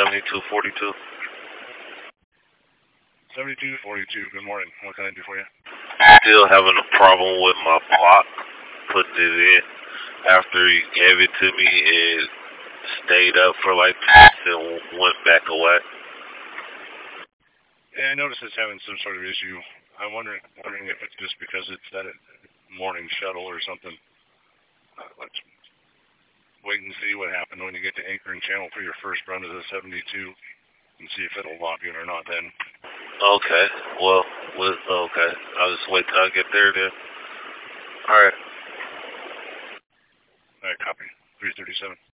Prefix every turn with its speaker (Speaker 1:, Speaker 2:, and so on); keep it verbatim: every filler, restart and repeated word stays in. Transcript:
Speaker 1: seventy-two forty-two.
Speaker 2: seventy-two forty-two, good morning. What can I do for you?
Speaker 1: Still having a problem with my block. Put it in. After he gave it to me, it stayed up for like two minutes and went back away.
Speaker 2: Yeah, I noticed it's having some sort of issue. I'm wondering, wondering if it's just because it's that morning shuttle or something. Uh, let's wait and see what happened when you get to anchoring channel for your first run of the seventy-two and see if it'll lock in or not then.
Speaker 1: Okay, well, with, okay. I'll just wait till I get there then. Alright.
Speaker 2: Alright, copy. three thirty-seven.